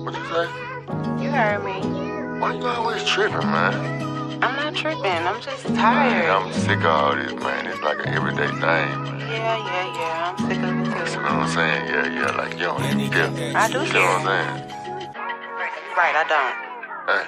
What you say? You heard me. Why you always tripping, man? I'm not tripping. I'm just tired. Man, I'm sick of all this, man. It's like an everyday thing, man. Yeah. I'm sick of it too. You know what I'm saying? Yeah. Like, you don't even care. I do You know care. what I'm saying? Right, I don't. Hey.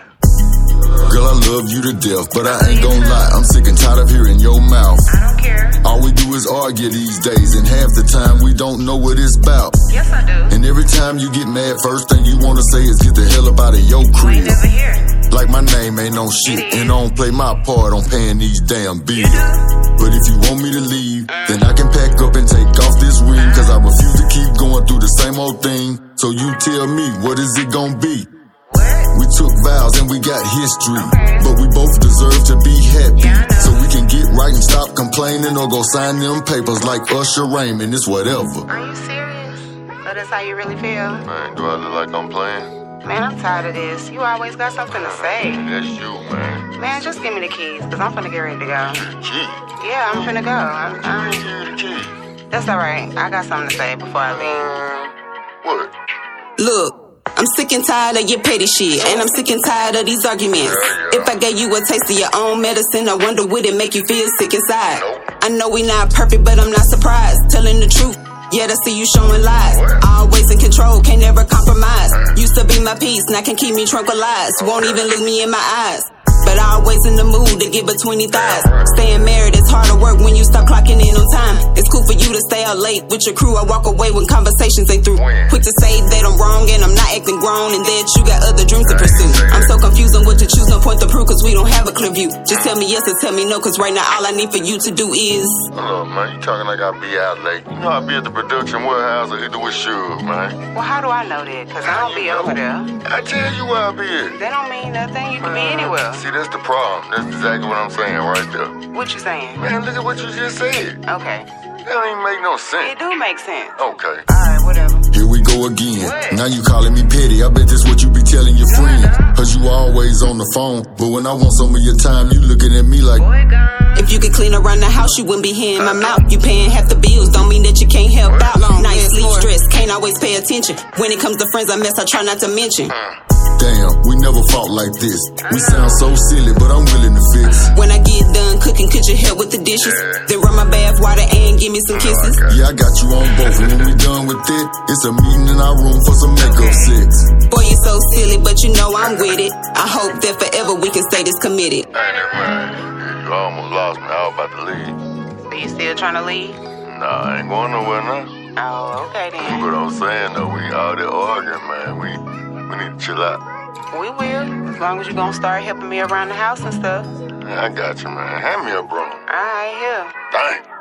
Girl, I love you to death, but I ain't gon' lie, I'm sick and tired of hearing your mouth. I don't care. All we do is argue these days, and half the time we don't know what it's about. Yes, I do. And every time you get mad, first thing you wanna say is get the hell up out of your You crib. ain't never here. Like my name ain't no shit, and I don't play my part on paying these damn bills. But if you want me to leave, then I can pack up and take off this ring, cause I refuse to keep going through the same old thing. So you tell me, what is it gon' be? We took vows and we got history, but we both deserve to be happy. So we can get right and stop complaining, or go sign them papers like Usher Raymond. It's whatever. Are you serious? So that's how you really feel? Man, do I look like I'm playing? Man, I'm tired of this. You always got something to say. That's you, man. Man, just give me the keys, cause I'm finna get ready to go. Gee. Yeah, I'm finna go. I'm Give you the key. That's alright. I got something to say before I leave. What? Look, I'm sick and tired of your petty shit, and I'm sick and tired of these arguments. If I gave you a taste of your own medicine, I wonder would it make you feel sick inside? I know we not perfect, but I'm not surprised. Telling the truth, yet I see you showing lies. Always in control, can't never compromise. Used to be my peace, now can keep me tranquilized. Won't even look me in my eyes, but always in the mood to get between these thighs. Staying married is harder work when you stop clocking in on time. It's cool for you to stay out late with your crew. I walk away when conversations ain't through. Quick to say that I'm wrong and I'm not acting grown, and that you got other dreams to pursue. I'm so confused on what to choose, no point to prove, cause we don't have a clear view. Just tell me yes or tell me no, cause right now all I need for you to do is... Hold up, man. You talking like I be out late. You know I be at the production warehouse or either with Suge, man. Well, how do I know that? Cause I don't be over there. I tell you where I be at. That don't mean nothing. You can be anywhere. See, that's the problem. That's exactly what I'm saying right there. What you saying? Man, look at what you just said. Okay. That don't even make no It sense. do make sense. Okay. Alright, whatever. Here we go again. Now you calling me petty. I bet this what you be telling your friends. Cause you always on the phone, but when I want some of your time, you looking at me like, Boy, gone. If you could clean around the house, you wouldn't be here in my mouth. You paying half the bills, don't mean that you can't help out. Night, sleep, stress, can't always pay attention. When it comes to friends I mess, I try not to mention. damn, we never fought like this. We sound so silly, but I'm willing to fix. When I get done cooking, could you help with the dishes? Then run my bath water and give me some kisses. Yeah, I got you on both, and when we done with it, it's a meeting in our room for some makeup sex. Boy, you so silly, but you know I'm with it. I hope that forever we can stay this committed. Ain't it, man? You almost lost me. I was about to leave. So you still trying to leave? Nah, I ain't going nowhere now. Oh, okay then. But I'm saying though, we all there arguing, man. We need to chill out. We will, as long as you gonna start helping me around the house and stuff. I got you, man. Hand me a broom. Alright, here. Dang.